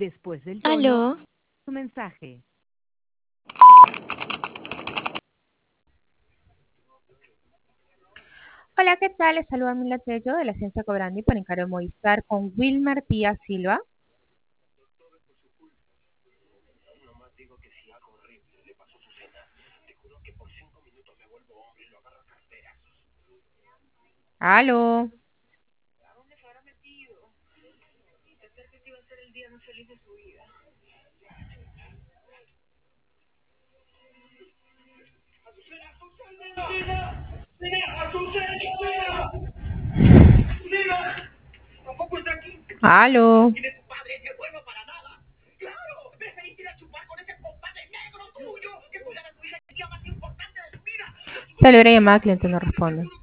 Después del tono, Aló. su mensaje. Hola, ¿qué tal? Les saluda Mila Tello de la Ciencia Cobrandi por Encargo Movistar con Wilmar Díaz Silva. Aló. Aló. Sale una llamada, cliente no responde.